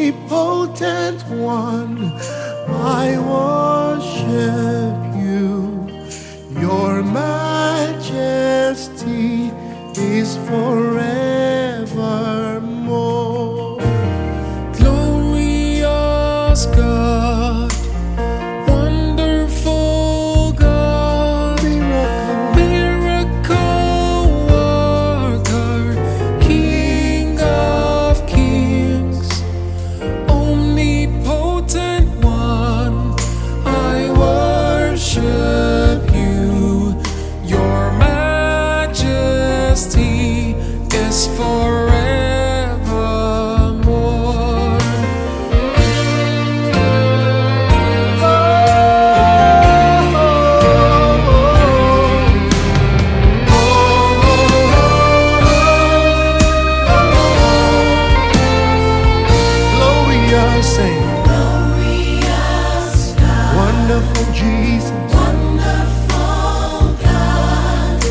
omnipotent one, I worship you. Your majesty is forevermore. Glorious God, wonderful God, miracle worker, King of kings, omnipotent one, I worship you. Your majesty is forevermore. Glorious God, wonderful Jesus, wonderful God,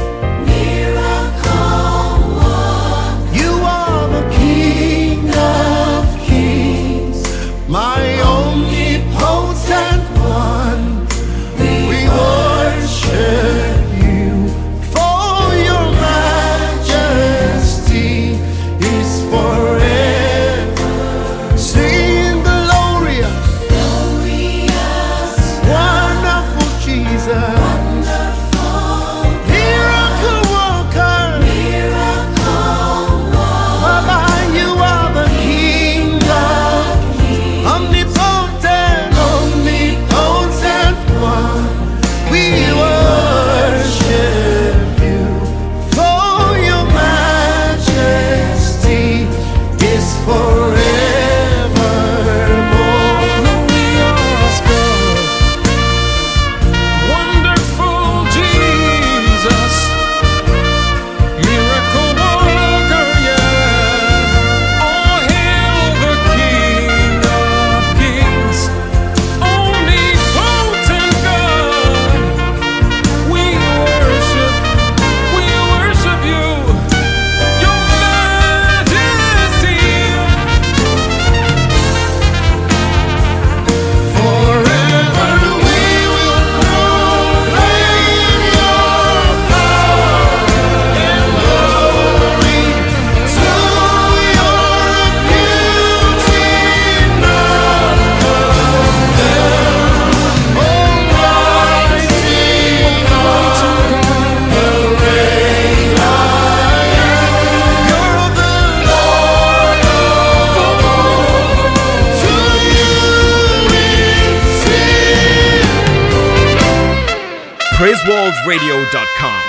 miracle worker, you are the King of kings, my omnipotent one. We worship you, for your majesty is forever. Sing glorious, glorious, wonderful Jesus, wonderful, miracle worker. miracle worker, Baba, you are the King of omnipotent, omnipotent one. We worship you, for your majesty is forevermore. Glorious God, wonderful Jesus, miracle worker, yeah. Oh, hail the King of kings, omnipotent God. We worship you, your majesty. Forever we will proclaim your power and glory to your beauty not condemned. Almighty God, the great I am. You're the Lord of all. To you we sing. PraiseWorldRadio.com.